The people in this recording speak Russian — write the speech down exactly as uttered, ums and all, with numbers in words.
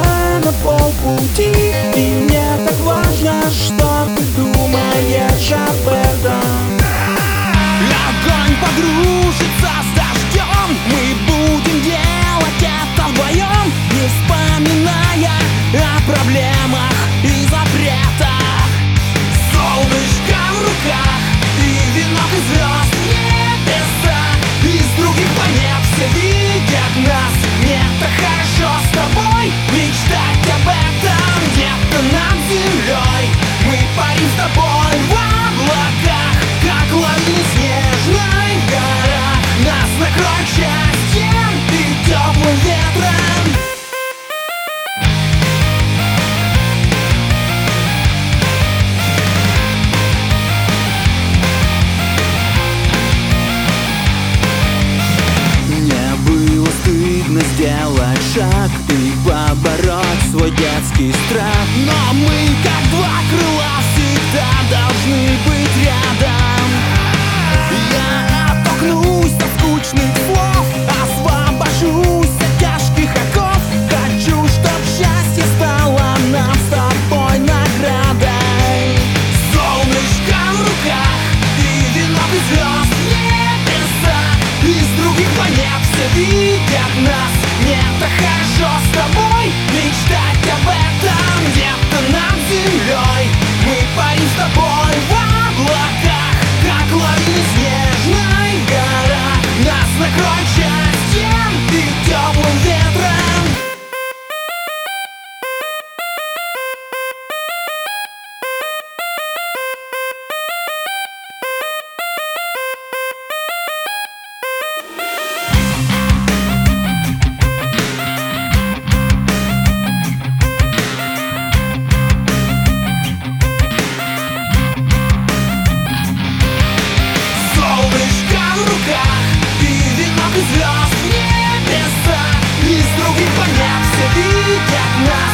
на полпути, и мне так важно, что ты думаешь об этом. Огонь погрузится с дождем, мы будем делать это вдвоем, не вспоминая о проблемах и запретах. Солнышко в руках и венок из звезд, небеса из других планет все видят нас. Мне так хорошо с тобой мечтать об этом. Где-то над землей мы парим с тобой в облаках, как лавина снежной гора. Нас накроет счастьем и теплым ветром. Мне было стыдно сделать шаг и побороть свой детский страх, но мы, как два крыла, всегда должны быть рядом. Я оттолкнусь от скучных слов, освобожусь от тяжких оков. Хочу, чтоб счастье стало нам с тобой наградой. Солнышко в руках и венок из звезд, небеса из других планет все видят нас. Мне так хорошо с тобой мечтать об этом. Где-то над землей мы парим с тобой в облаках, как лавина снежной гора. Нас накроет счастьем и теплым ветром. Солнышко в руках и венок из звезд, небеса из других планет все видят нас.